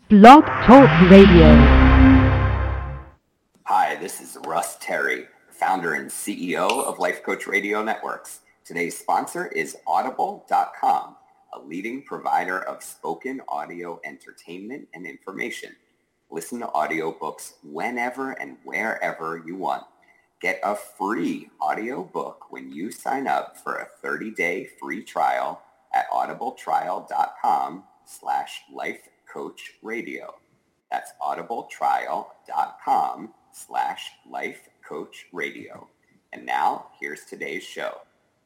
Blog Talk Radio. Hi, this is Russ Terry, founder and CEO of Life Coach Radio Networks. Today's sponsor is Audible.com, a leading provider of spoken audio entertainment and information. Listen to audiobooks whenever and wherever you want. Get a free audiobook when you sign up for a 30-day free trial at audibletrial.com/lifecoachradio. That's audibletrial.com/lifecoachradio. And now here's today's show.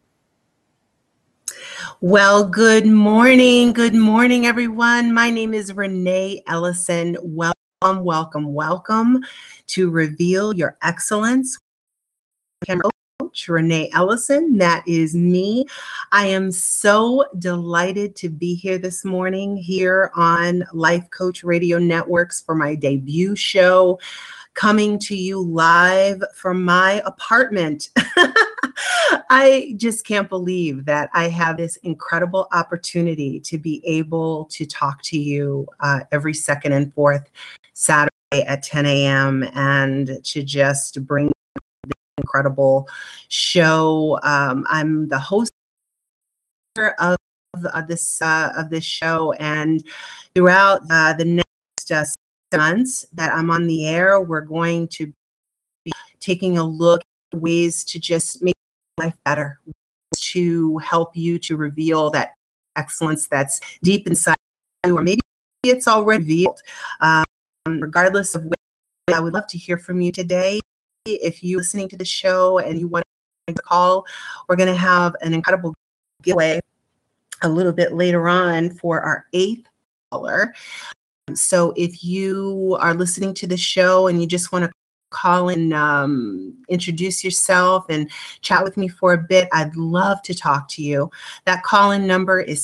Well, good morning. Good morning, everyone. My name is Renee Ellison. Welcome to Reveal Your Excellence. Coach Renee Ellison, that is me. I am so delighted to be here this morning here on Life Coach Radio Networks for my debut show, coming to you live from my apartment. I just can't believe that I have this incredible opportunity to be able to talk to you every second and fourth Saturday at 10 a.m. and to just bring this incredible show. I'm the host of this show, and throughout the next 6 months that I'm on the air, we're going to be taking a look at ways to just make life better, to help you to reveal that excellence that's deep inside you, or maybe it's already revealed. Regardless of what, I would love to hear from you today. If you're listening to the show and you want to call, we're going to have an incredible giveaway a little bit later on for our 8th caller. So if you are listening to the show and you just want to call and introduce yourself and chat with me for a bit, I'd love to talk to you. That call-in number is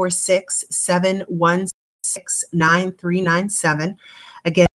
646-716-9397. Again,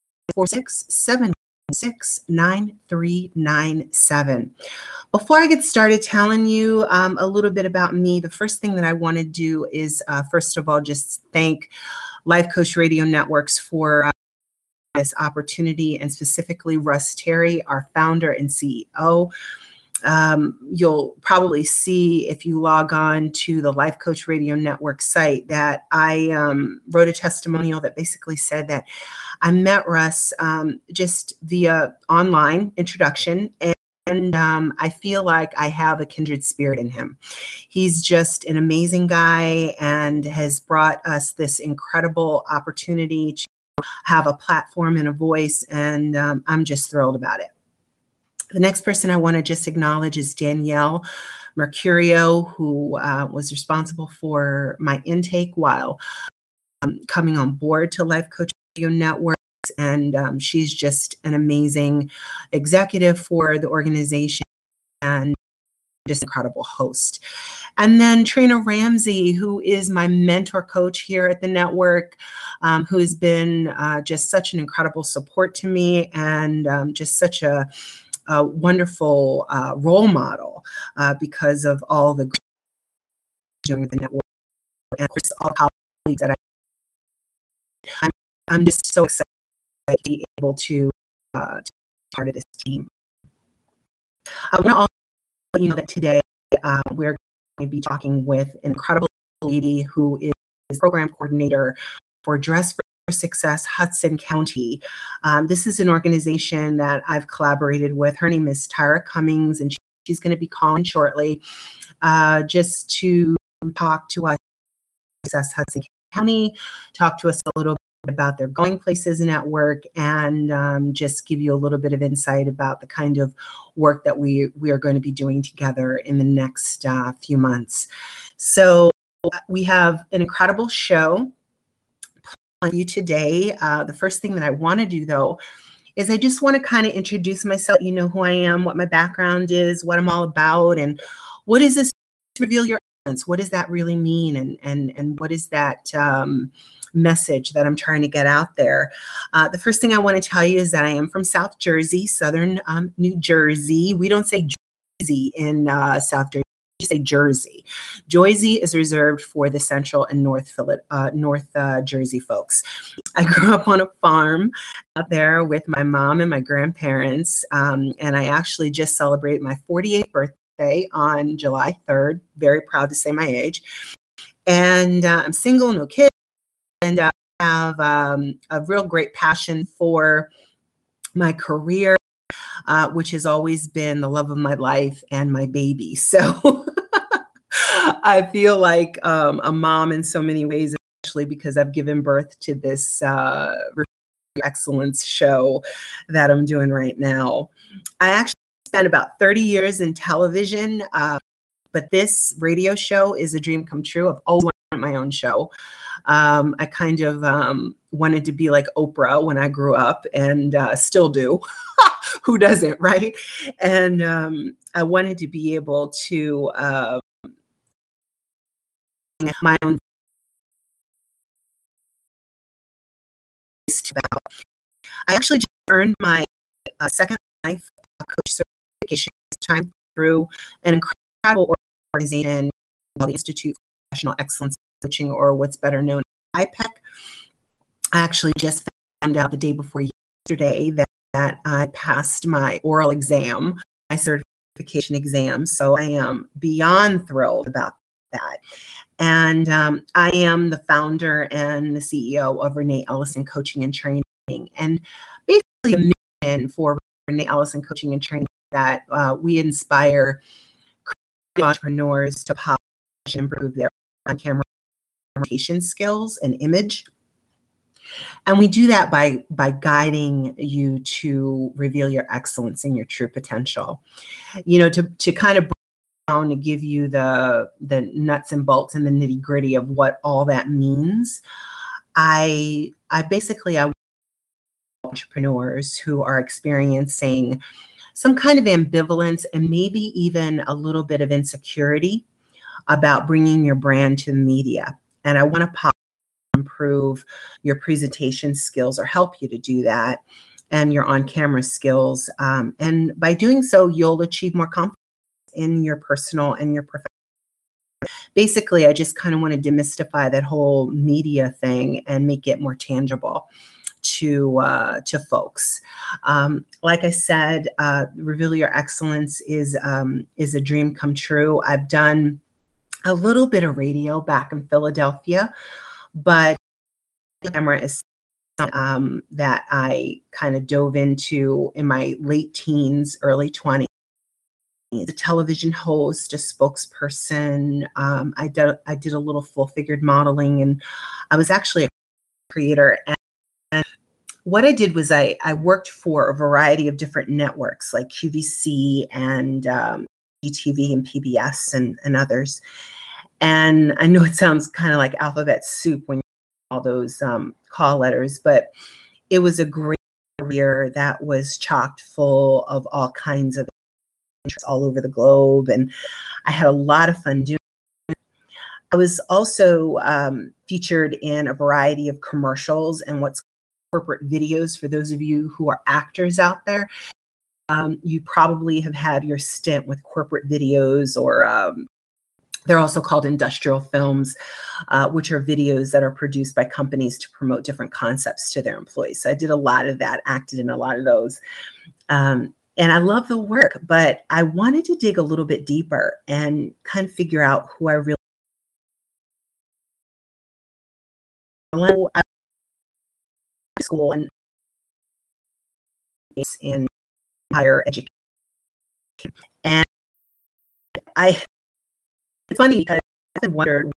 646-716-9397. Before I get started telling you a little bit about me, the first thing that I want to do is, first of all, just thank Life Coach Radio Networks for this opportunity, and specifically Russ Terry, our founder and CEO. You'll probably see if you log on to the Life Coach Radio Network site that I wrote a testimonial that basically said that I met Russ just via online introduction, and I feel like I have a kindred spirit in him. He's just an amazing guy and has brought us this incredible opportunity to have a platform and a voice, and I'm just thrilled about it. The next person I want to just acknowledge is Danielle Mercurio, who was responsible for my intake while coming on board to Life Coach Radio Networks, and she's just an amazing executive for the organization and just incredible host. And then Trina Ramsey, who is my mentor coach here at the network, who has been just such an incredible support to me, and just such a wonderful role model because of all the doing with the network, and of course all colleagues that I'm just so excited to be able to be part of this team. I want to also let you know that today we're going to be talking with an incredible lady who is program coordinator for Dress for Success Hudson County. This is an organization that I've collaborated with. Her name is Tyra Cummings, and she's going to be calling shortly just to talk to us Success Hudson County, talk to us a little bit about their Going Places Network, and just give you a little bit of insight about the kind of work that we are going to be doing together in the next few months. So we have an incredible show on you today. The first thing that I want to do, though, is I just want to kind of introduce myself. You know who I am, what my background is, what I'm all about, and what is this reveal your excellence? What does that really mean? And what is that message that I'm trying to get out there? The first thing I want to tell you is that I am from South Jersey, Southern New Jersey. We don't say Jersey in South Jersey. say Jersey. Jersey is reserved for the Central and North Jersey folks. I grew up on a farm out there with my mom and my grandparents, and I actually just celebrated my 48th birthday on July 3rd. Very proud to say my age. And I'm single, no kids, and I have a real great passion for my career, which has always been the love of my life and my baby. So I feel like a mom in so many ways, especially because I've given birth to this excellence show that I'm doing right now. I actually spent about 30 years in television, but this radio show is a dream come true. I've always wanted my own show. I kind of wanted to be like Oprah when I grew up, and still do. Who doesn't, right? And I wanted to be able to my own. I actually just earned my second life coach certification this time through an incredible organization called the Institute for Professional Excellence Coaching, or what's better known as IPEC. I actually just found out the day before yesterday that I passed my oral exam, my certification exam. So I am beyond thrilled about that. And I am the founder and the CEO of Renee Ellison Coaching and Training. And basically a mission for Renee Ellison Coaching and Training that we inspire entrepreneurs to polish and improve their on-camera communication skills and image. And we do that by guiding you to reveal your excellence and your true potential. You know, to kind of to give you the nuts and bolts and the nitty gritty of what all that means. I work with entrepreneurs who are experiencing some kind of ambivalence and maybe even a little bit of insecurity about bringing your brand to the media. And I want to improve your presentation skills or help you to do that, and your on-camera skills. And by doing so, you'll achieve more confidence in your personal and your professional. Basically, I just kind of want to demystify that whole media thing and make it more tangible to folks. Like I said, Reveal Your Excellence is a dream come true. I've done a little bit of radio back in Philadelphia, but the camera is that I kind of dove into in my late teens, early 20s. A television host, a spokesperson. I did a little full-figured modeling, and I was actually a creator. And what I did was I worked for a variety of different networks like QVC and ETV and PBS and others. And I know it sounds kind of like alphabet soup when you all those call letters, but it was a great career that was chocked full of all kinds of all over the globe, and I had a lot of fun doing it. I was also featured in a variety of commercials and what's corporate videos. For those of you who are actors out there, you probably have had your stint with corporate videos, or they're also called industrial films, which are videos that are produced by companies to promote different concepts to their employees. So I did a lot of that, acted in a lot of those. And I love the work, but I wanted to dig a little bit deeper and kind of figure out who I really school and in higher education. And it's funny because I wondered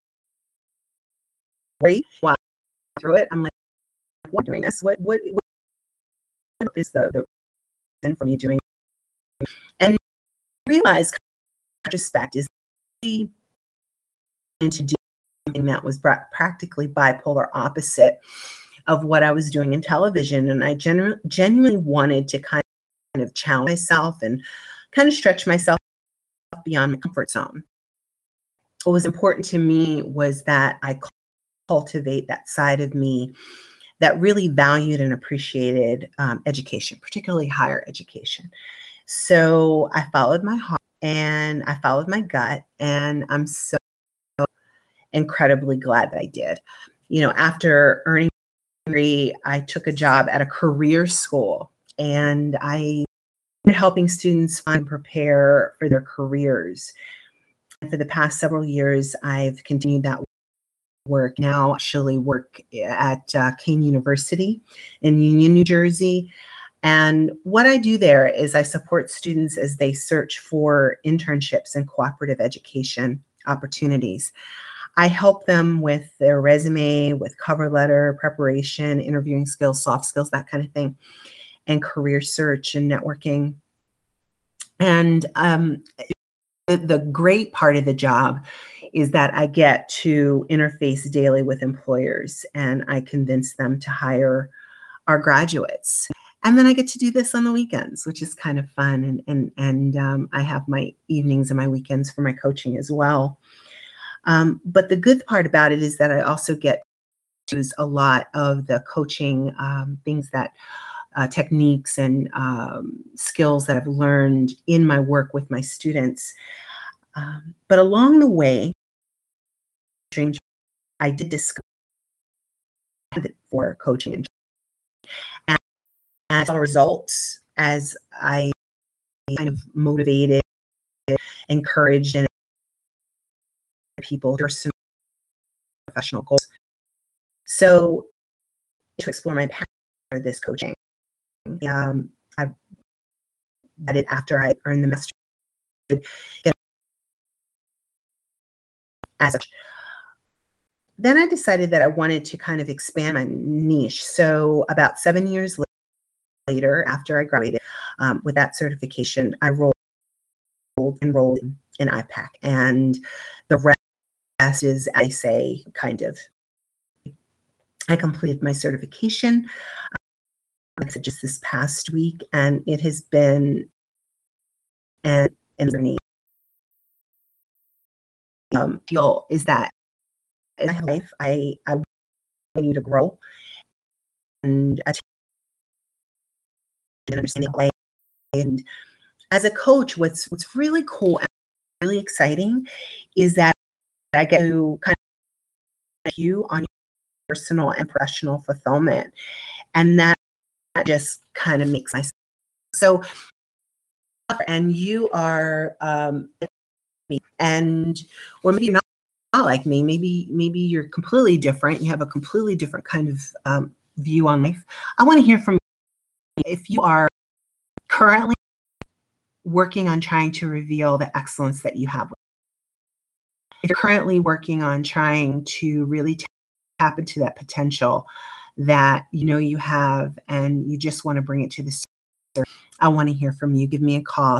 why through it. I'm like, what doing this? What is the reason for me doing? And realize retrospect is into doing something that was practically bipolar opposite of what I was doing in television. And I genuinely wanted to kind of challenge myself and kind of stretch myself beyond my comfort zone. What was important to me was that I cultivate that side of me that really valued and appreciated education, particularly higher education. So I followed my heart and I followed my gut, and I'm so incredibly glad that I did. After earning a degree, I took a job at a career school, and I started helping students find and prepare for their careers. And for the past several years, I've continued that work. Now, actually, work at Kean University in Union, New Jersey. And what I do there is I support students as they search for internships and cooperative education opportunities. I help them with their resume, with cover letter preparation, interviewing skills, soft skills, that kind of thing, and career search and networking. And the great part of the job is that I get to interface daily with employers, and I convince them to hire our graduates. And then I get to do this on the weekends, which is kind of fun. And I have my evenings and my weekends for my coaching as well. But the good part about it is that I also get to use a lot of the coaching things that techniques and skills that I've learned in my work with my students. But along the way, I did discover for coaching, and I saw results as I kind of motivated, encouraged, and people personal professional goals. So to explore my passion for this coaching, I did it after I earned the master's as a. Then I decided that I wanted to kind of expand my niche. So about 7 years later, after I graduated with that certification, I enrolled in IPAC, and the rest is, I say, kind of. I completed my certification just this past week, and it has been an journey. Deal is that in my life, I continue to grow and understand the way. And as a coach, what's really cool and really exciting is that I get to kind of you on your personal and professional fulfillment, and that just kind of makes my so. And you are, and or maybe not like me. Maybe you're completely different. You have a completely different kind of view on life. I want to hear from you if you are currently working on trying to reveal the excellence that you have. If you're currently working on trying to really tap into that potential that you have, and you just want to bring it to the surface, I want to hear from you. Give me a call,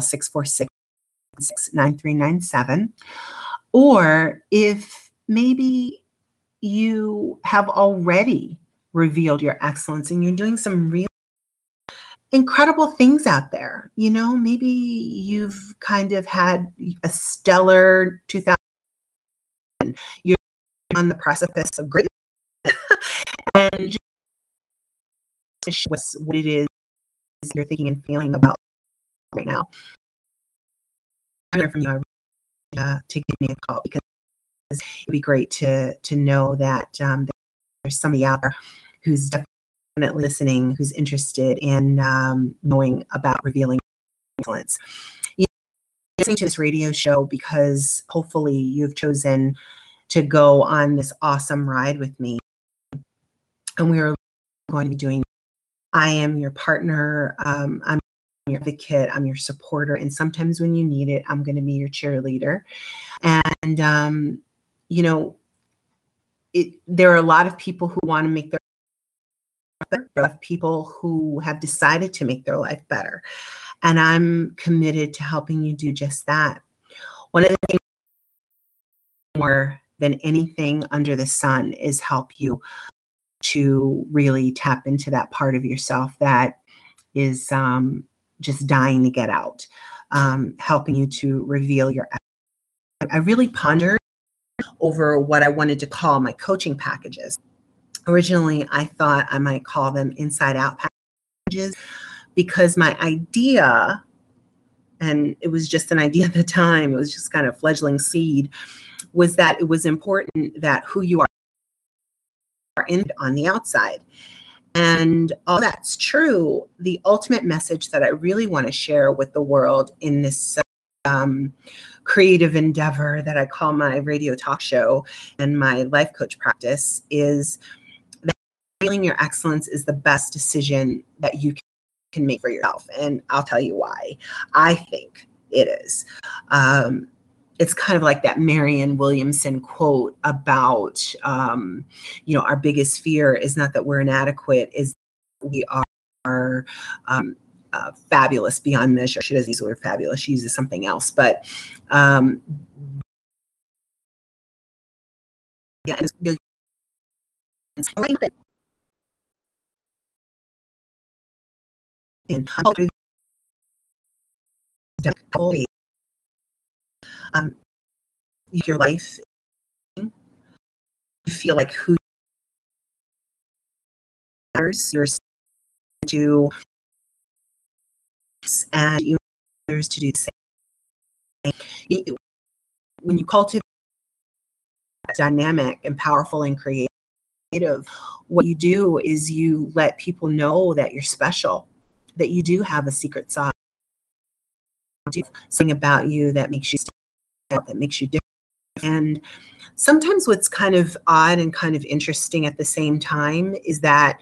646-9397. Or if maybe you have already revealed your excellence and you're doing some real incredible things out there. Maybe you've kind of had a stellar 2000. You're on the precipice of great, and just what it is you're thinking and feeling about right now. I'm here from you to give me a call, because it'd be great to know that there's somebody out there who's definitely listening, who's interested in knowing about revealing excellence. You're listening to this radio show because hopefully you've chosen to go on this awesome ride with me, and we are going to be doing. I am your partner. I'm your advocate. I'm your supporter, and sometimes when you need it, I'm going to be your cheerleader. And there are a lot of people who want to make their life better. There are a lot of people who have decided to make their life better, and I'm committed to helping you do just that. One of the things more than anything under the sun is help you to really tap into that part of yourself that is just dying to get out, helping you to reveal your. I really pondered over what I wanted to call my coaching packages. Originally, I thought I might call them inside out packages, because my idea and it was just an idea at the time, it was just kind of fledgling seed, was that it was important that who you are on the outside. And all that's true. The ultimate message that I really want to share with the world in this creative endeavor that I call my radio talk show and my life coach practice is that feeling your excellence is the best decision that you can make for yourself. And I'll tell you why I think it is. It's kind of like that Marianne Williamson quote about, our biggest fear is not that we're inadequate, is we are fabulous beyond measure. She doesn't use the word fabulous, she uses something else. But your life, you feel like who matters, you're to and you others to do the same. When you cultivate dynamic and powerful and creative, what you do is you let people know that you're special, that you do have a secret side, something about you that makes you stand out, that makes you different. And sometimes what's kind of odd and kind of interesting at the same time is that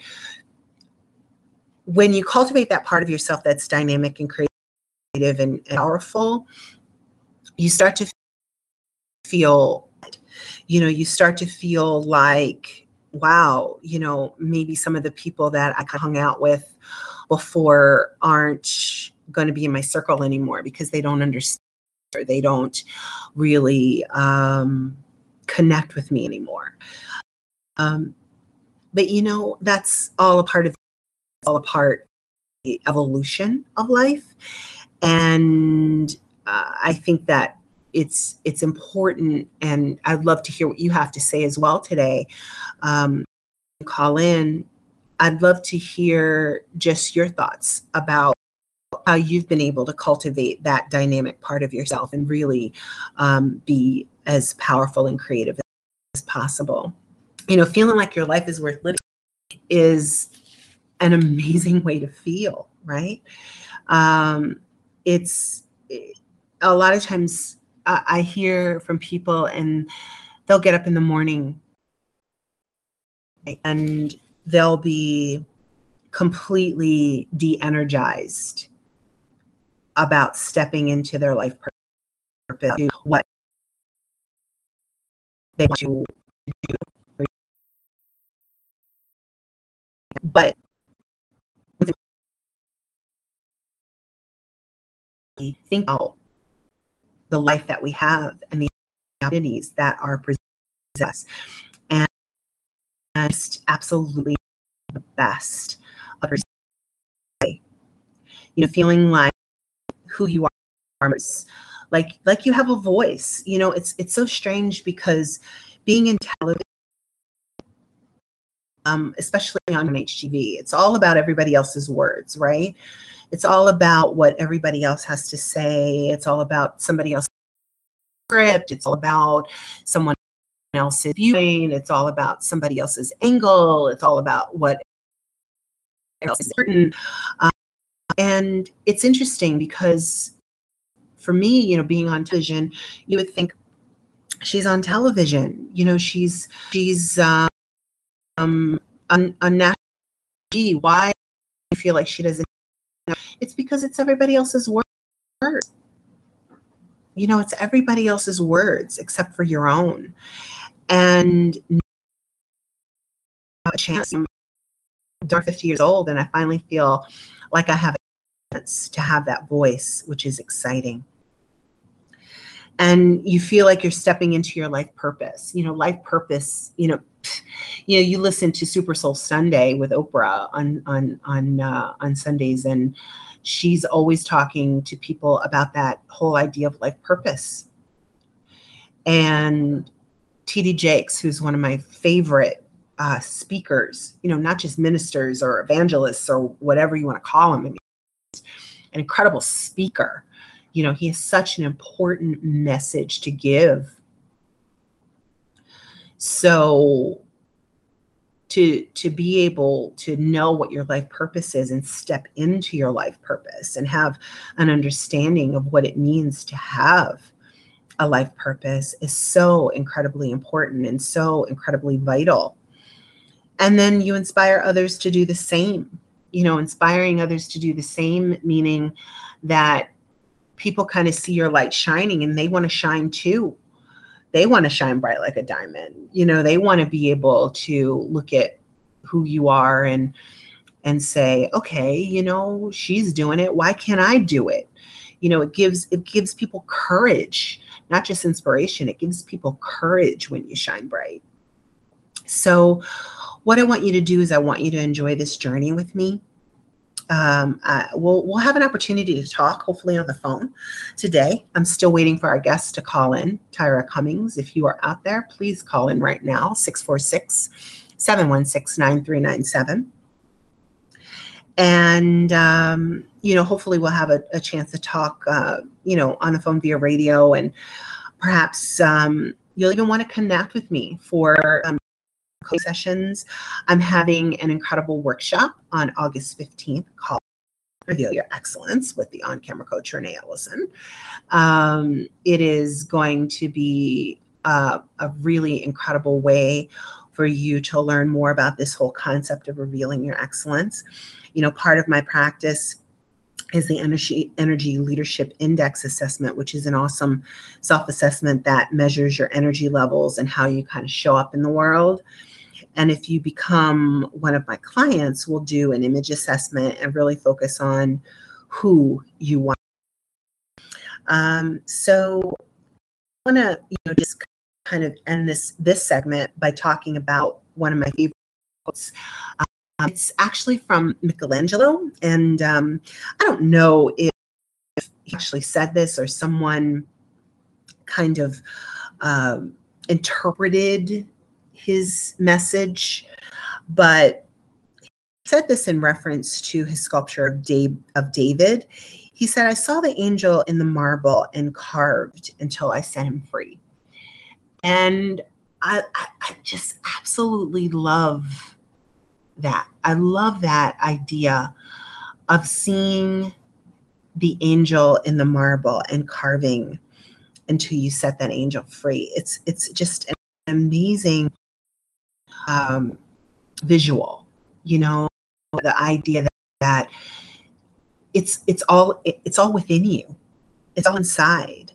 when you cultivate that part of yourself that's dynamic and creative and powerful, you start to feel, you start to feel like, wow, maybe some of the people that I hung out with before aren't going to be in my circle anymore because they don't understand, or they don't really connect with me anymore. But that's all a part of the evolution of life. And I think that it's important, and I'd love to hear what you have to say as well today. Call in. I'd love to hear just your thoughts about how you've been able to cultivate that dynamic part of yourself and really be as powerful and creative as possible. Feeling like your life is worth living is an amazing way to feel, right? It's a lot of times I hear from people and they'll get up in the morning and they'll be completely de-energized about stepping into their life purpose, what they want to do. But think about the life that we have and the opportunities that are possessed, and just absolutely the best of yourself. Feeling like who you are, like you have a voice. It's so strange because being in television, especially on HGTV, it's all about everybody else's words, right? It's all about what everybody else has to say. It's all about somebody else's script. It's all about someone else's viewing. It's all about somebody else's angle. It's all about what else is certain. And it's interesting because for me, being on television, you would think she's on television. She's on national TV. Why do you feel like she doesn't? It's because it's everybody else's words. It's everybody else's words except for your own. And a chance. I'm 50 years old, and I finally feel like I have a chance to have that voice, which is exciting. And you feel like you're stepping into your life purpose. Life purpose. You listen to Super Soul Sunday with Oprah on Sundays, and she's always talking to people about that whole idea of life purpose. And T.D. Jakes, who's one of my favorite speakers, not just ministers or evangelists or whatever you want to call him, an incredible speaker, he has such an important message to give. So to be able to know what your life purpose is and step into your life purpose and have an understanding of what it means to have a life purpose is so incredibly important and so incredibly vital. And then you inspire others to do the same. Inspiring others to do the same, meaning that people kind of see your light shining and they want to shine too. They want to shine bright like a diamond. They want to be able to look at who you are and say, okay, she's doing it. Why can't I do it? It gives people courage, not just inspiration. It gives people courage when you shine bright. So what I want you to do is I want you to enjoy this journey with me. We'll have an opportunity to talk, hopefully on the phone today. I'm still waiting for our guest to call in, Tyra Cummings. If you are out there, please call in right now, 646-716-9397. And, hopefully we'll have a chance to talk, on the phone via radio, and perhaps you'll even want to connect with me for sessions. I'm having an incredible workshop on August 15th called Reveal Your Excellence with the on-camera coach, Renee Ellison. It is going to be a really incredible way for you to learn more about this whole concept of revealing your excellence. Part of my practice is the Energy Leadership Index Assessment, which is an awesome self-assessment that measures your energy levels and how you kind of show up in the world. And if you become one of my clients, we'll do an image assessment and really focus on who you want. So I want to, just kind of end this segment by talking about one of my favorite quotes. It's actually from Michelangelo, and I don't know if he actually said this or someone kind of interpreted his message, but he said this in reference to his sculpture of David. He said, "I saw the angel in the marble and carved until I set him free." And I just absolutely love that. I love that idea of seeing the angel in the marble and carving until you set that angel free. It's just an amazing visual, the idea that it's all within you. It's all inside.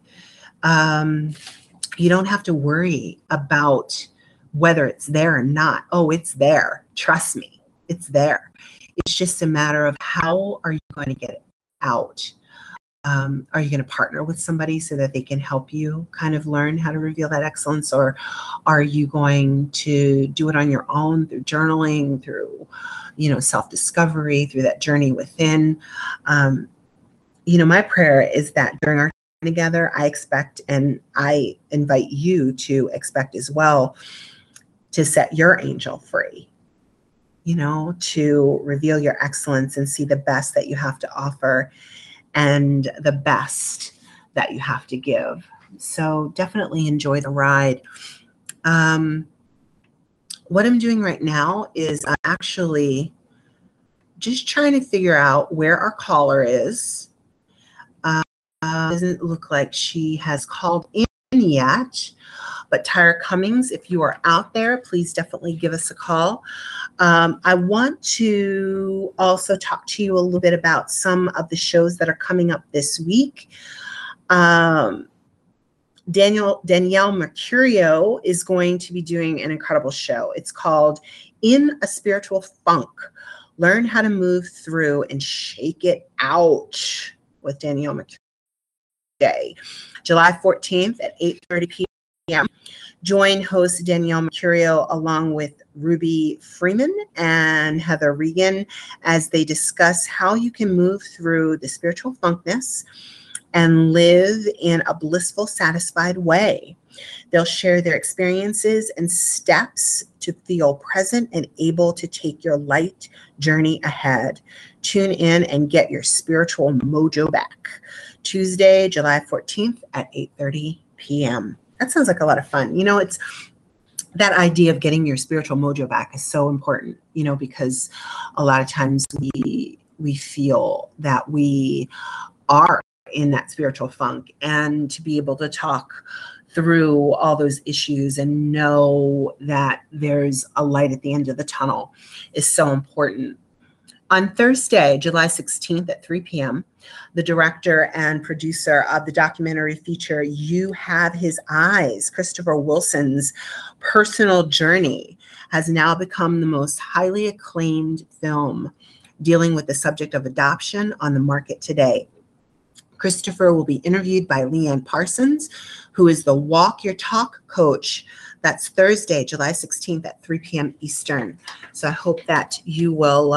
You don't have to worry about whether it's there or not. Oh, it's there. Trust me, it's there. It's just a matter of how are you going to get it out? Are you going to partner with somebody so that they can help you kind of learn how to reveal that excellence? Or are you going to do it on your own through journaling, through, self-discovery, through that journey within? My prayer is that during our time together, I expect, and I invite you to expect as well, to set your angel free, to reveal your excellence and see the best that you have to offer and the best that you have to give. So definitely enjoy the ride. What I'm doing right now is I'm actually just trying to figure out where our caller is. Doesn't look like she has called in yet, but Tyra Cummings, if you are out there, please definitely give us a call. I want to also talk to you a little bit about some of the shows that are coming up this week. Danielle Mercurio is going to be doing an incredible show. It's called In a Spiritual Funk. Learn how to move through and shake it out with Danielle Mercurio. July 14th at 8:30 p.m. Join host Danielle Mercurio along with Ruby Freeman and Heather Regan as they discuss how you can move through the spiritual funkness and live in a blissful, satisfied way. They'll share their experiences and steps to feel present and able to take your light journey ahead. Tune in and get your spiritual mojo back. Tuesday, July 14th at 8:30 p.m. That sounds like a lot of fun. It's that idea of getting your spiritual mojo back is so important, because a lot of times we feel that we are in that spiritual funk, and to be able to talk through all those issues and know that there's a light at the end of the tunnel is so important. On Thursday, July 16th at 3 p.m., the director and producer of the documentary feature You Have His Eyes, Christopher Wilson's personal journey, has now become the most highly acclaimed film dealing with the subject of adoption on the market today. Christopher will be interviewed by Leanne Parsons, who is the Walk Your Talk coach. That's Thursday, July 16th at 3 p.m. Eastern. So I hope that you will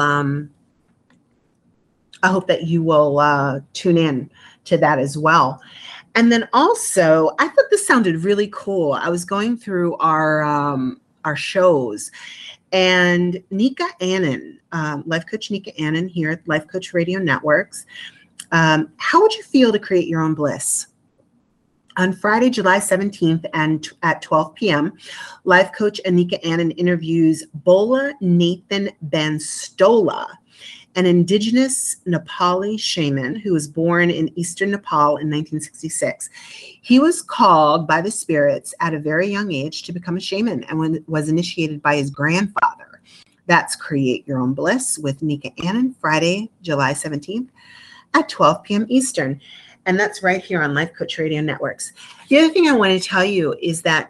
tune in to that as well. And then also, I thought this sounded really cool. I was going through our shows, and Nika Annan, Life Coach Nika Annan here at Life Coach Radio Networks. How would you feel to create your own bliss? On Friday, July 17th and at 12 p.m., Life Coach Anika Annan interviews Bola Nathan Banstola, an indigenous Nepali shaman who was born in eastern Nepal in 1966. He was called by the spirits at a very young age to become a shaman and was initiated by his grandfather. That's Create Your Own Bliss with Nika Annan, Friday, July 17th at 12 p.m. Eastern. And that's right here on Life Coach Radio Networks. The other thing I want to tell you is that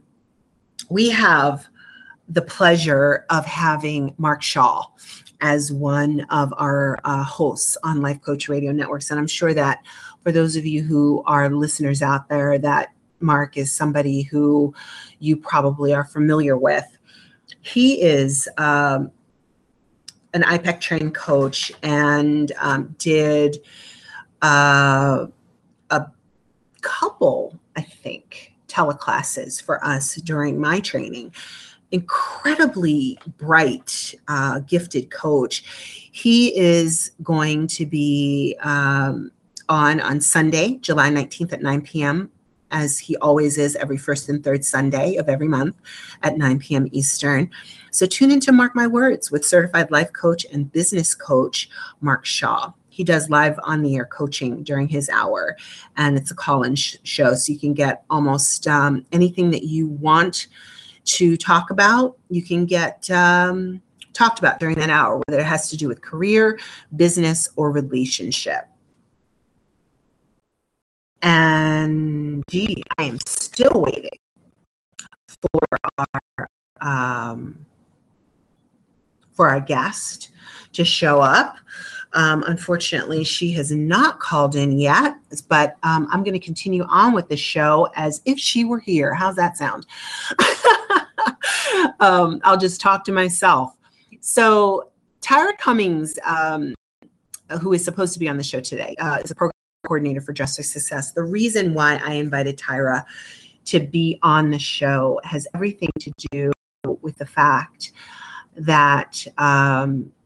we have the pleasure of having Mark Shaw as one of our hosts on Life Coach Radio Networks. And I'm sure that for those of you who are listeners out there, that Mark is somebody who you probably are familiar with. He is an IPEC trained coach and did a couple, I think, teleclasses for us during my training. Incredibly bright, gifted coach. He is going to be on Sunday, July 19th at 9 p.m., as he always is every first and third Sunday of every month at 9 p.m. Eastern. So tune in to Mark My Words with certified life coach and business coach, Mark Shaw. He does live on the air coaching during his hour, and it's a call-in show. So you can get almost anything that you want to talk about, you can get talked about during that hour, whether it has to do with career, business, or relationship. And gee, I am still waiting for our guest to show up. Unfortunately, she has not called in yet, but I'm going to continue on with the show as if she were here. How's that sound? I'll just talk to myself. So Tyra Cummings, who is supposed to be on the show today, is a program coordinator for Just for Success. The reason why I invited Tyra to be on the show has everything to do with the fact that I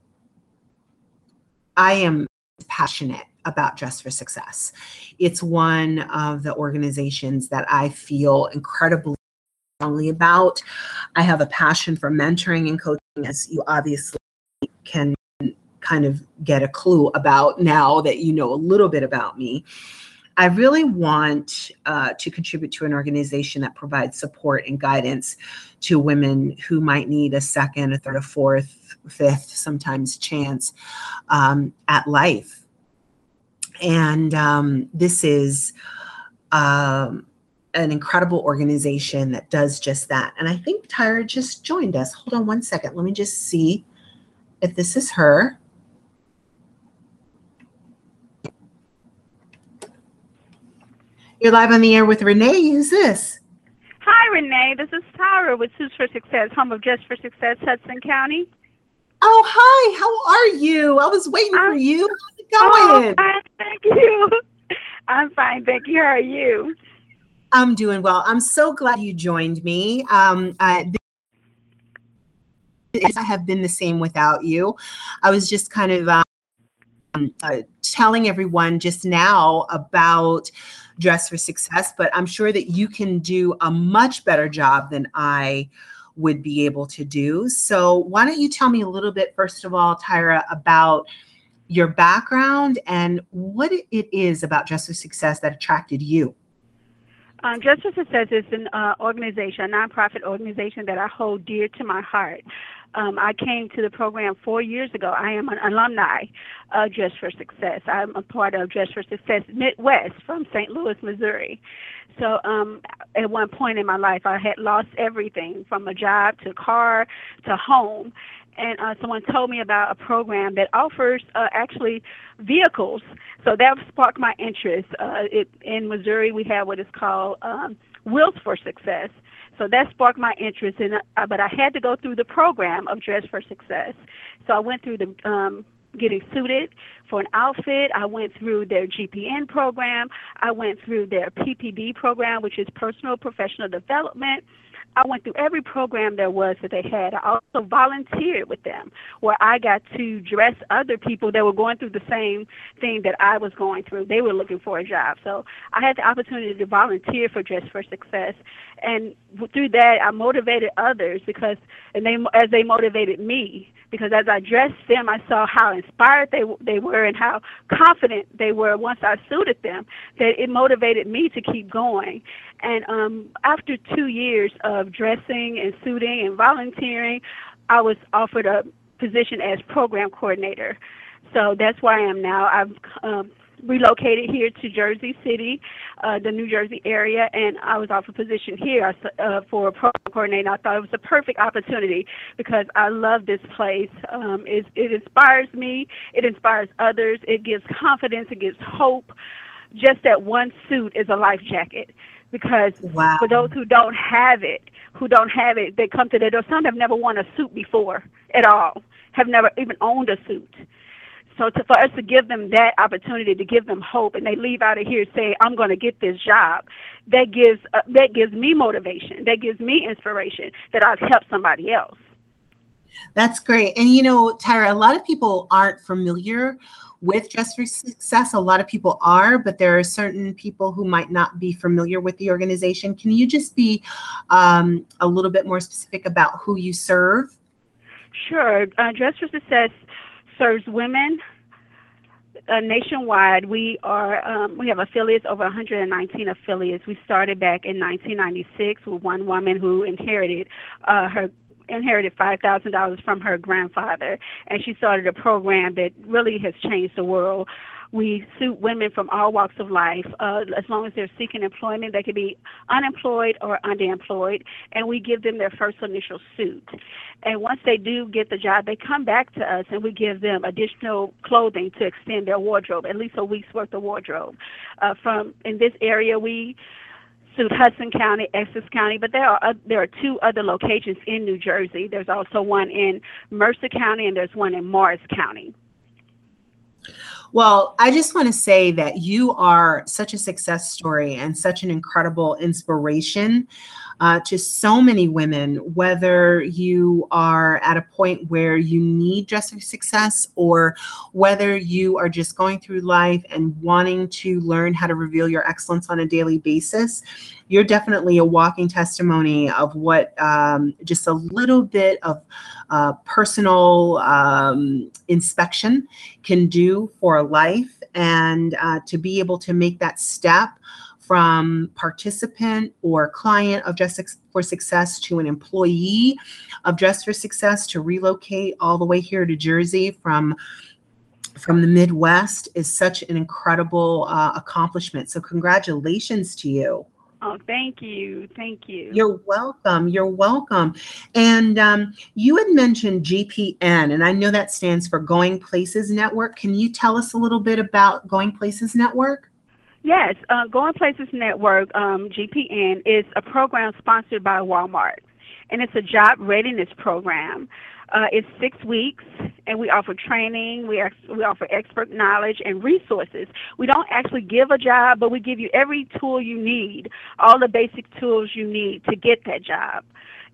am passionate about Just for Success. It's one of the organizations that I feel incredibly strongly about. I have a passion for mentoring and coaching, as you obviously can kind of get a clue about now that you know a little bit about me. I really want to contribute to an organization that provides support and guidance to women who might need a second, a third, a fourth, fifth, sometimes chance at life. And this is an incredible organization that does just that. And I think Tyra just joined us. Hold on one second. Let me just see if this is her. You're live on the air with Renee. Who's this? Hi, Renee. This is Tyra with Suits for Success, home of Just for Success, Hudson County. Oh, hi. How are you? I was waiting for you. How's it going? Oh, thank you. I'm fine. Thank you. How are you? I'm doing well. I'm so glad you joined me. I have been the same without you. I was just kind of telling everyone just now about Dress for Success, but I'm sure that you can do a much better job than I would be able to do. So why don't you tell me a little bit, first of all, Tyra, about your background and what it is about Dress for Success that attracted you? Dress for Success is an organization, a nonprofit organization that I hold dear to my heart. I came to the program 4 years ago. I am an alumni of Dress for Success. I'm a part of Dress for Success Midwest from St. Louis, Missouri. So at one point in my life, I had lost everything from a job to car to home. And someone told me about a program that offers actually vehicles. So that sparked my interest. In Missouri, we have what is called Wheels for Success. So that sparked my interest in it, but I had to go through the program of Dress for Success. So I went through the getting suited for an outfit. I went through their GPN program. I went through their PPD program, which is Personal Professional Development. I went through every program there was that they had. I also volunteered with them, where I got to dress other people that were going through the same thing that I was going through. They were looking for a job. So I had the opportunity to volunteer for Dress for Success. And through that, I motivated others as they motivated me. Because as I dressed them, I saw how inspired they were and how confident they were once I suited them, that it motivated me to keep going. And after 2 years of dressing and suiting and volunteering, I was offered a position as program coordinator. So that's where I am now. I've relocated here to Jersey City, the New Jersey area, and I was offered a position here for a program coordinator. I thought it was a perfect opportunity because I love this place. It inspires me. It inspires others. It gives confidence. It gives hope. Just that one suit is a life jacket. Because Wow. For those who don't have it, they come to their door. Some have never worn a suit before at all, have never even owned a suit. So for us to give them that opportunity, to give them hope, and they leave out of here saying, I'm going to get this job, that gives me motivation. That gives me inspiration that I've helped somebody else. That's great. And Tyra, a lot of people aren't familiar with Dress for Success. A lot of people are, but there are certain people who might not be familiar with the organization. Can you just be a little bit more specific about who you serve? Sure. Dress for Success serves women nationwide. We have affiliates, over 119 affiliates. We started back in 1996 with one woman who inherited $5,000 from her grandfather, and she started a program that really has changed the world. We suit women from all walks of life, as long as they're seeking employment. They could be unemployed or underemployed, and we give them their first initial suit. And once they do get the job, they come back to us, and we give them additional clothing to extend their wardrobe, at least a week's worth of wardrobe. In this area, we suit Hudson County, Essex County, but there are 2 other locations in New Jersey. There's also one in Mercer County, and there's one in Morris County. Well, I just want to say that you are such a success story and such an incredible inspiration to so many women, whether you are at a point where you need Dress for Success or whether you are just going through life and wanting to learn how to reveal your excellence on a daily basis. You're definitely a walking testimony of what just a little bit of personal inspection can do for a life, and to be able to make that step from participant or client of Dress for Success to an employee of Dress for Success, to relocate all the way here to Jersey from the Midwest is such an incredible accomplishment. So congratulations to you. Oh, thank you. Thank you. You're welcome. You're welcome. And you had mentioned GPN, and I know that stands for Going Places Network. Can you tell us a little bit about Going Places Network? Yes, Going Places Network, GPN, is a program sponsored by Walmart, and it's a job readiness program. It's 6 weeks, and we offer training, we offer expert knowledge and resources. We don't actually give a job, but we give you every tool you need, all the basic tools you need to get that job.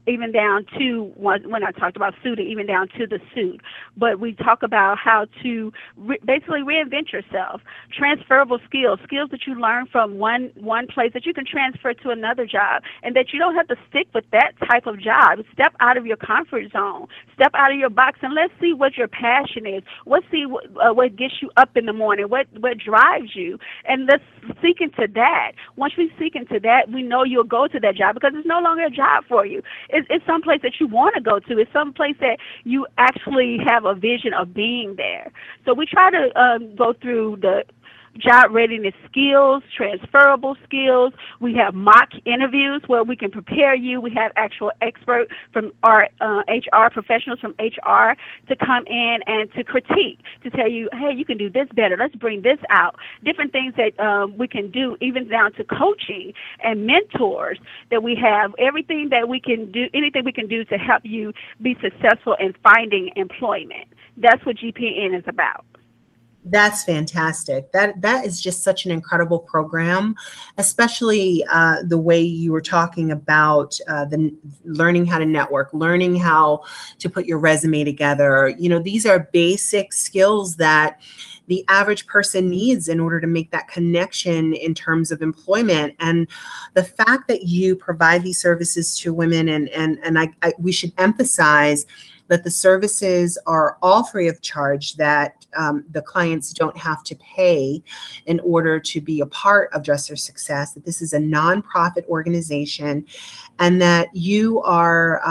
even down to when I talked about suiting, even down to the suit. But we talk about how to basically reinvent yourself, transferable skills that you learn from one place that you can transfer to another job, and that you don't have to stick with that type of job. Step out of your comfort zone, step out of your box, and let's see what your passion is. Let's see what gets you up in the morning, what drives you, and let's seek into that. Once we seek into that, we know you'll go to that job because it's no longer a job for you. It's some place that you want to go to. It's some place that you actually have a vision of being there. So we try to go through the job readiness skills, transferable skills. We have mock interviews where we can prepare you. We have actual experts from our HR professionals from HR to come in and to critique, to tell you, hey, you can do this better. Let's bring this out. Different things that we can do, even down to coaching and mentors that we have. Everything that we can do, anything we can do to help you be successful in finding employment. That's what GPN is about. That's fantastic. That is just such an incredible program, especially the way you were talking about the learning how to network, learning how to put your resume together. You know, these are basic skills that the average person needs in order to make that connection in terms of employment. And the fact that you provide these services to women, and we should emphasize that the services are all free of charge, that the clients don't have to pay in order to be a part of Dress for Success, that this is a nonprofit organization, and that you are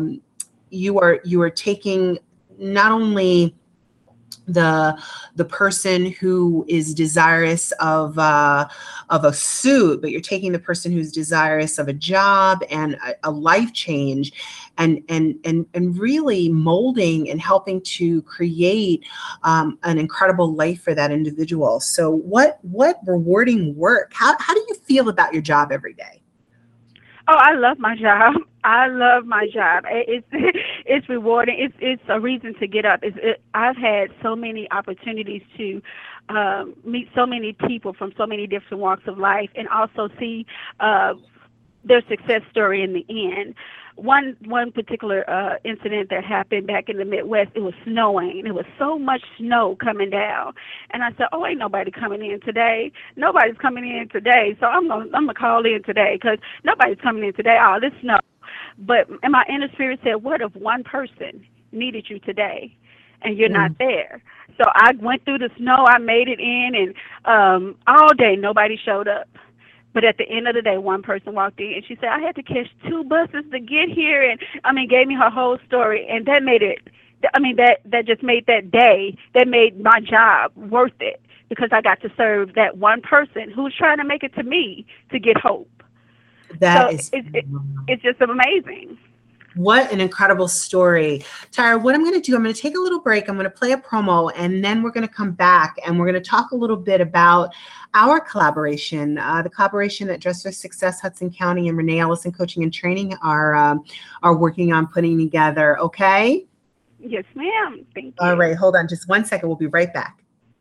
taking not only the person who is desirous of a suit, but you're taking the person who's desirous of a job and a life change, and really molding and helping to create an incredible life for that individual. So what rewarding work. How do you feel about your job every day? Oh, I love my job. I love my job. It's rewarding. It's a reason to get up. I've had so many opportunities to meet so many people from so many different walks of life, and also see their success story in the end. One particular incident that happened back in the Midwest, it was snowing. It was so much snow coming down. And I said, oh, ain't nobody coming in today. Nobody's coming in today. So I'm gonna call in today because nobody's coming in today. Oh, this snow. But and my inner spirit said, what if one person needed you today and you're not there? So I went through the snow. I made it in, and all day nobody showed up. But at the end of the day, one person walked in, and she said, I had to catch 2 buses to get here, and gave me her whole story. And that made it, that just made that day, that made my job worth it, because I got to serve that one person who was trying to make it to me to get hope. It's just amazing. What an incredible story. Tyra, what I'm going to do, I'm going to take a little break. I'm going to play a promo, and then we're going to come back and we're going to talk a little bit about our collaboration, the collaboration that Dress for Success Hudson County and Renee Ellison Coaching and Training are working on putting together. Okay? Yes, ma'am. Thank you. All right. Hold on just 1 second. We'll be right back.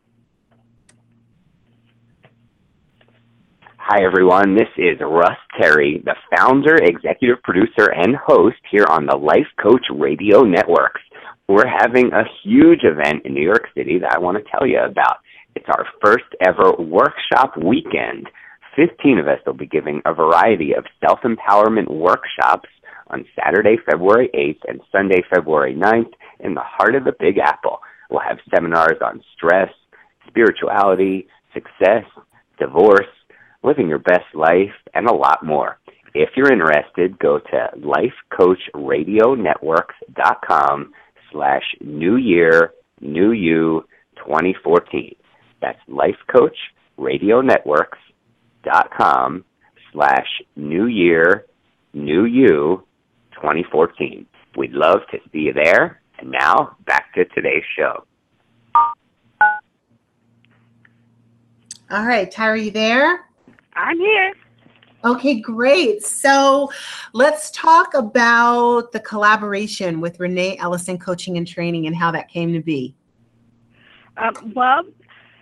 Hi, everyone. This is Russ Terry, the founder, executive producer, and host here on the Life Coach Radio Networks. We're having a huge event in New York City that I want to tell you about. It's our first ever workshop weekend. 15 of us will be giving a variety of self-empowerment workshops on Saturday, February 8th and Sunday, February 9th in the heart of the Big Apple. We'll have seminars on stress, spirituality, success, divorce, living your best life, and a lot more. If you're interested, go to lifecoachradionetworks.com/New Year, New You 2014. That's lifecoachradionetworks.com/New Year, New You 2014. We'd love to see you there. And now, back to today's show. All right, Tyra, you there? I'm here. Okay, great. So let's talk about the collaboration with Renee Ellison Coaching and Training and how that came to be. Well,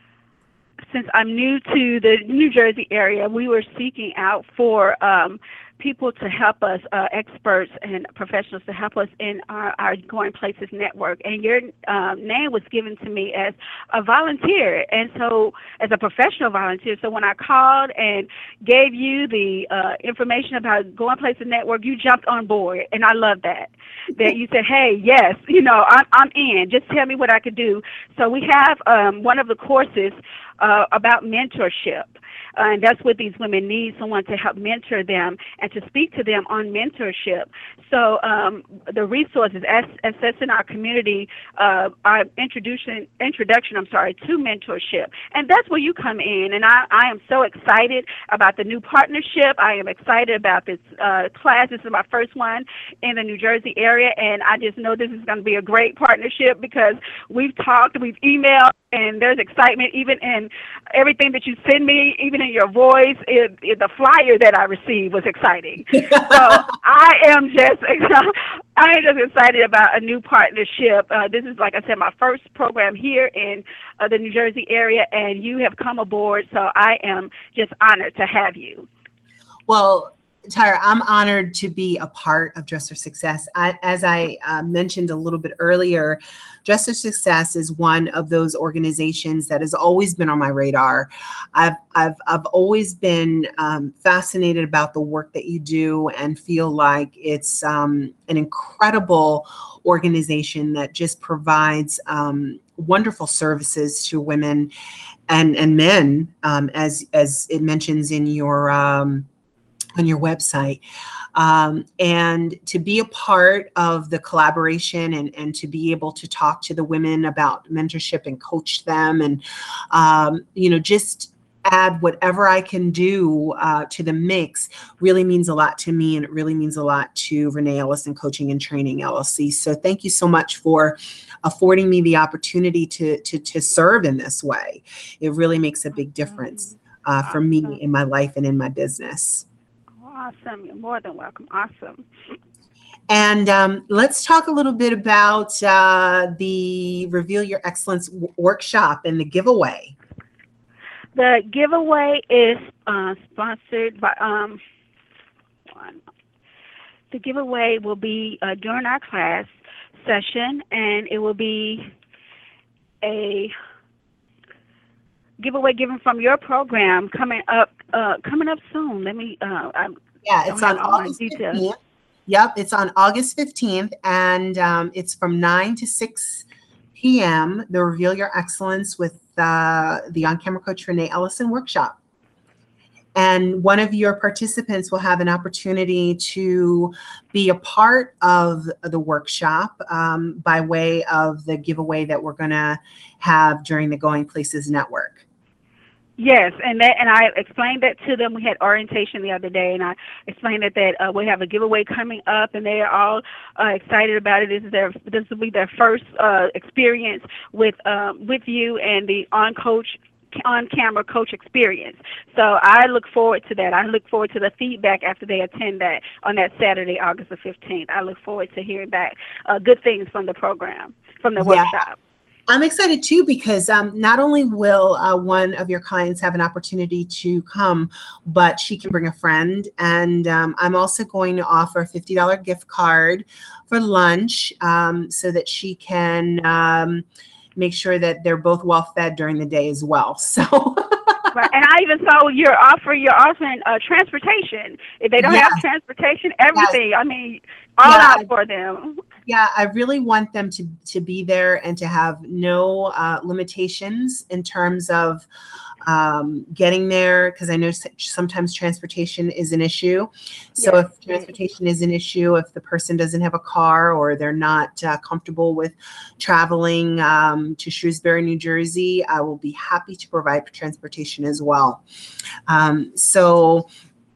since I'm new to the New Jersey area, we were seeking out for people to help us, experts and professionals to help us in our Going Places network. And your name was given to me as a volunteer, and so as a professional volunteer. So when I called and gave you the information about Going Places network, you jumped on board, and I love that. That you said, "Hey, yes, I'm in. Just tell me what I could do." So we have one of the courses about mentorship. And that's what these women need, someone to help mentor them and to speak to them on mentorship. So the resources, assessing our community, our introduction, to mentorship. And that's where you come in. And I am so excited about the new partnership. I am excited about this class. This is my first one in the New Jersey area. And I just know this is going to be a great partnership because we've talked, we've emailed, and there's excitement even in everything that you send me, even in your voice. The flyer that I received was exciting. So I am just excited about a new partnership. This is, like I said, my first program here in the New Jersey area, and you have come aboard, so I am just honored to have you. Well, Tyra, I'm honored to be a part of Dress for Success. As I mentioned a little bit earlier, Dress for Success is one of those organizations that has always been on my radar. I've always been fascinated about the work that you do and feel like it's an incredible organization that just provides wonderful services to women and men, as it mentions in your on your website, and to be a part of the collaboration and to be able to talk to the women about mentorship and coach them and, just add whatever I can do to the mix really means a lot to me, and it really means a lot to Renee Ellison Coaching and Training LLC. So thank you so much for affording me the opportunity to serve in this way. It really makes a big difference for me in my life and in my business. Awesome. You're more than welcome. Awesome. And let's talk a little bit about the Reveal Your Excellence workshop and the giveaway. The giveaway is sponsored by, the giveaway will be during our class session, and it will be a giveaway given from your program coming up soon. Let me, it's on August 15th. Yep, it's on August 15th, and it's from 9 to 6 p.m., the Reveal Your Excellence with the On-Camera Coach Renee Ellison workshop. And one of your participants will have an opportunity to be a part of the workshop by way of the giveaway that we're going to have during the Going Places Network. Yes, and I explained that to them. We had orientation the other day, and I explained that we have a giveaway coming up, and they are all excited about it. This will be their first experience with you and the on-camera coach experience. So I look forward to that. I look forward to the feedback after they attend that on that Saturday, August the 15th. I look forward to hearing back good things from the program, from the workshop. I'm excited too, because not only will one of your clients have an opportunity to come, but she can bring a friend. And I'm also going to offer a $50 gift card for lunch so that she can make sure that they're both well fed during the day as well. So. Right. And I even saw you're offering transportation. If they don't have transportation, everything. I mean, all out for them. Yeah, I really want them to be there and to have no limitations in terms of getting there, because I know sometimes transportation is an issue. So if transportation is an issue, if the person doesn't have a car or they're not comfortable with traveling to Shrewsbury, New Jersey, I will be happy to provide transportation as well. So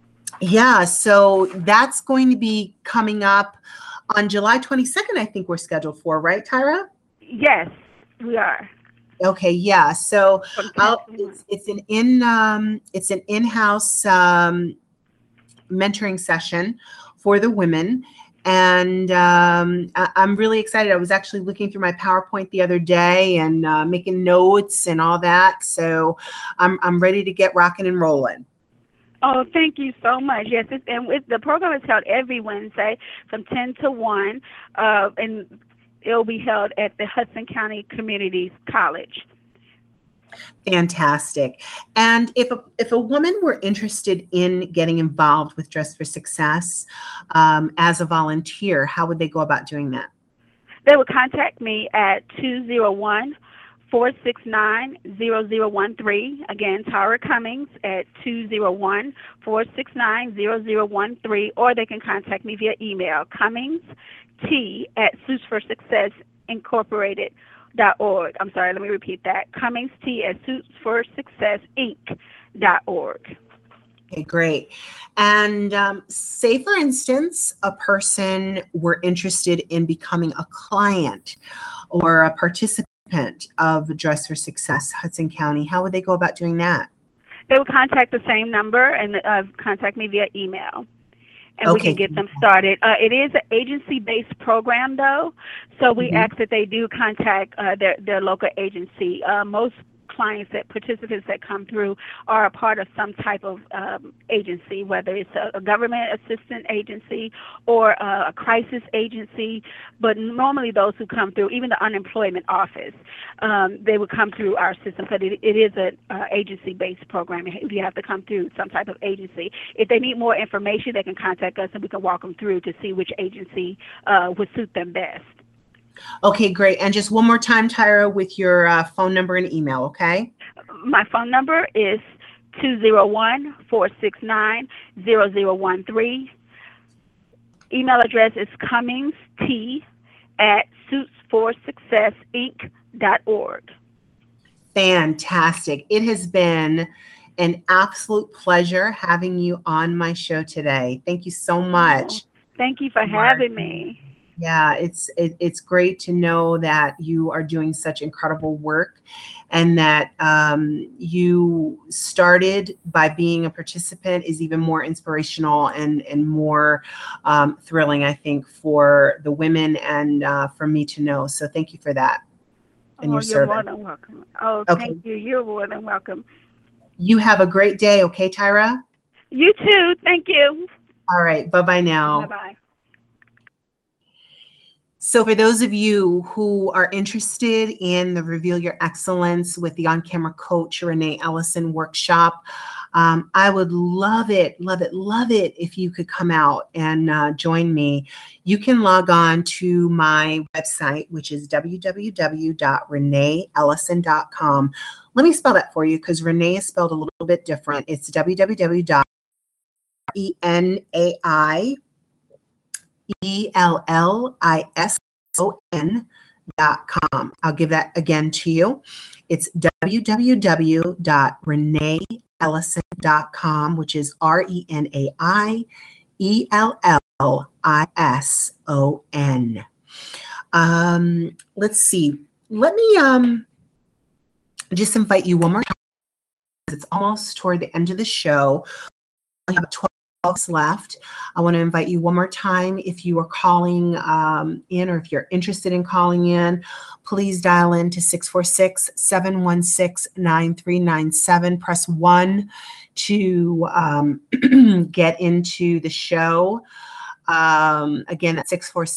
that's going to be coming up on July 22nd, I think we're scheduled for, right, Tyra? Yes, we are. Okay, yeah. So it's an in-house mentoring session for the women, and I'm really excited. I was actually looking through my PowerPoint the other day and making notes and all that. So I'm ready to get rocking and rolling. Oh, thank you so much. Yes, the program is held every Wednesday from 10 to 1, and it'll be held at the Hudson County Community College. Fantastic. And if a woman were interested in getting involved with Dress for Success as a volunteer, how would they go about doing that? They would contact me at 201-469-0013. Again, Tara Cummings at 201-469-0013, or they can contact me via email, cummingst@suitsforsuccessincorporated.org. I'm sorry, let me repeat that. cummingst@suitsforsuccessinc.org. Okay, great. And say, for instance, a person were interested in becoming a client or a participant of Dress for Success Hudson County. How would they go about doing that? They would contact the same number and contact me via email, and Okay. we can get them started. It is an agency-based program, though, so we ask that they do contact their local agency. Most participants that come through are a part of some type of agency, whether it's a government assistance agency or a crisis agency. But normally those who come through, even the unemployment office, they would come through our system, but it is an agency-based program. You have to come through some type of agency. If they need more information, they can contact us and we can walk them through to see which agency would suit them best. Okay, great. And just one more time, Tyra, with your phone number and email, okay? My phone number is 201-469-0013. Email address is cummingst@suitsforsuccessinc.org. Fantastic. It has been an absolute pleasure having you on my show today. Thank you so much. Thank you for having me. Yeah, it's great to know that you are doing such incredible work and that you started by being a participant is even more inspirational and more thrilling, I think, for the women and for me to know. So thank you for that and your service. You're more than welcome. Oh, Okay. Thank you. You're more than welcome. You have a great day, okay, Tyra? You too. Thank you. All right. Bye-bye now. Bye-bye. So for those of you who are interested in the Reveal Your Excellence with the On-Camera Coach Renee Ellison workshop, I would love it if you could come out and join me. You can log on to my website, which is www.reneeellison.com. Let me spell that for you because Renee is spelled a little bit different. It's www.reneeellison.com. I'll give that again to you. It's www.reneeellison.com, which is ReneeEllison. Let's see. Let me just invite you one more time. It's almost toward the end of the show. I have 12 left. I want to invite you one more time. If you are calling in or if you're interested in calling in, please dial in to 646-716-9397. Press 1 to get into the show. Again, at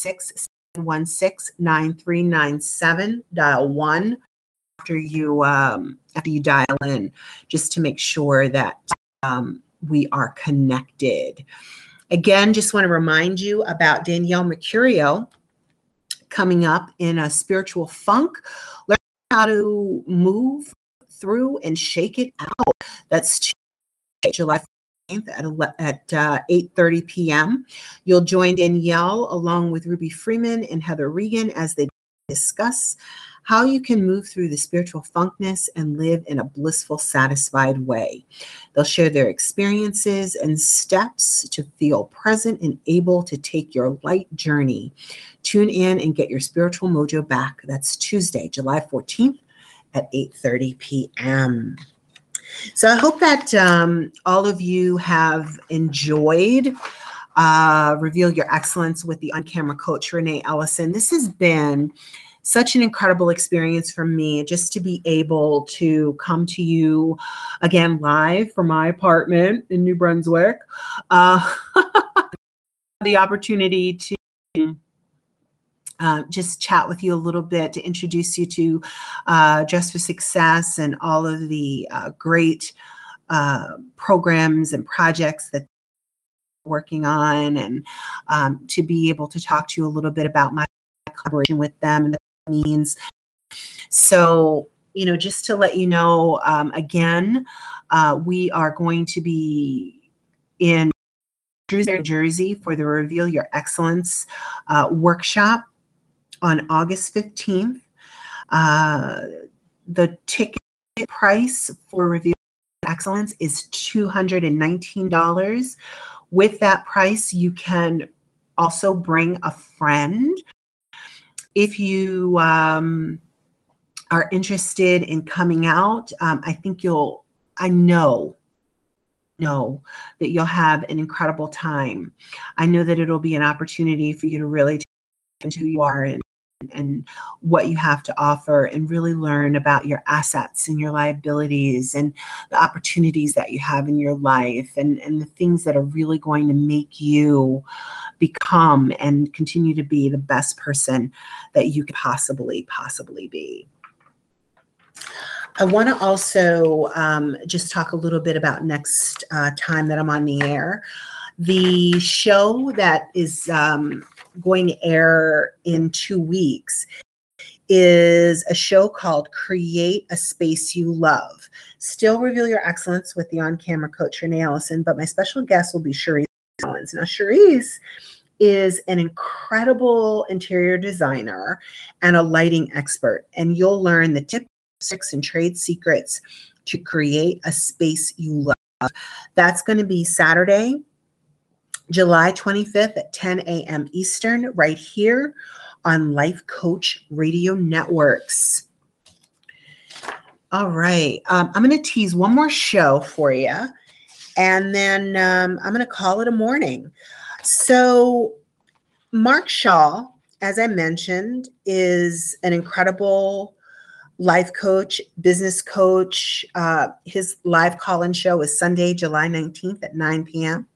646-716-9397. Dial 1 after you dial in, just to make sure that we are connected. Again, just want to remind you about Danielle Mercurio coming up in a spiritual funk. Learn how to move through and shake it out. That's July 14th at 8:30 p.m. You'll join Danielle along with Ruby Freeman and Heather Regan as they discuss how you can move through the spiritual funkness and live in a blissful, satisfied way. They'll share their experiences and steps to feel present and able to take your light journey. Tune in and get your spiritual mojo back. That's Tuesday, July 14th at 8:30 p.m. So I hope that all of you have enjoyed Reveal Your Excellence with the On-Camera Coach, Renee Ellison. This has been such an incredible experience for me just to be able to come to you again live from my apartment in New Brunswick. The opportunity to just chat with you a little bit, to introduce you to Dress for Success and all of the great programs and projects that they're working on, and to be able to talk to you a little bit about my collaboration with them and the means. So, just to let you know, again, we are going to be in New Jersey for the Reveal Your Excellence workshop on August 15th. The ticket price for Reveal Your Excellence is $219. With that price, you can also bring a friend. If you are interested in coming out, I know that you'll have an incredible time. I know that it'll be an opportunity for you to really take into who you are and what you have to offer, and really learn about your assets and your liabilities and the opportunities that you have in your life, and the things that are really going to make you become and continue to be the best person that you could possibly be. I want to also just talk a little bit about next time that I'm on the air. The show that is going to air in 2 weeks is a show called Create a Space You Love. Still Reveal Your Excellence with the on-camera coach, Renee Ellison, but my special guest will be Cherise Owens. Now, Cherise is an incredible interior designer and a lighting expert, and you'll learn the tips, tricks, and trade secrets to create a space you love. That's going to be Saturday, July 25th at 10 a.m. Eastern, right here on Life Coach Radio Networks. All right. I'm going to tease one more show for you, and then I'm going to call it a morning. So Mark Shaw, as I mentioned, is an incredible life coach, business coach. His live call-in show is Sunday, July 19th at 9 p.m.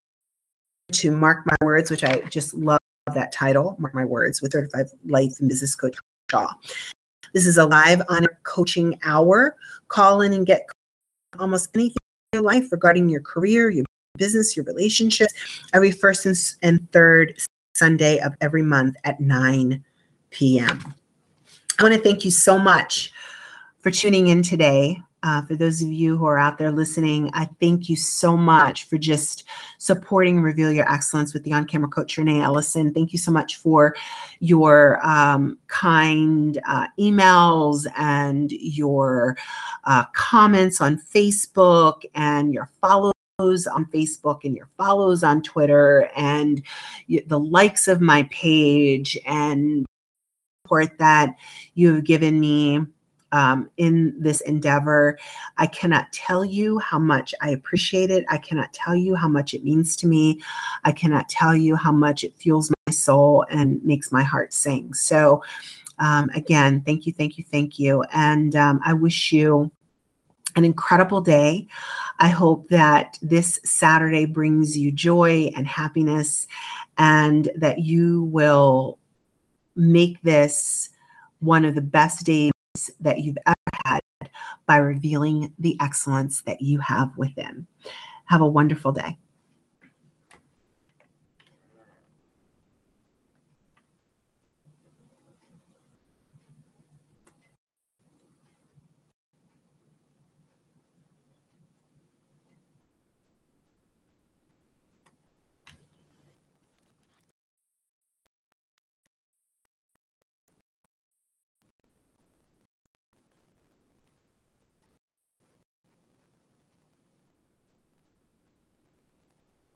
to Mark My Words, which I just love that title, Mark My Words, with Certified Life and Business Coach Shaw. This is a live honor coaching hour. Call in and get almost anything in your life regarding your career, your business, your relationships, every first and third Sunday of every month at 9 p.m. I want to thank you so much for tuning in today. For those of you who are out there listening, I thank you so much for just supporting Reveal Your Excellence with the on-camera coach, Renee Ellison. Thank you so much for your kind emails and your comments on Facebook, and your follows on Facebook, and your follows on Twitter, and the likes of my page, and support that you have given me in this endeavor. I cannot tell you how much I appreciate it. I cannot tell you how much it means to me. I cannot tell you how much it fuels my soul and makes my heart sing. So again, thank you, thank you, thank you. And I wish you an incredible day. I hope that this Saturday brings you joy and happiness, and that you will make this one of the best days that you've ever had by revealing the excellence that you have within. Have a wonderful day.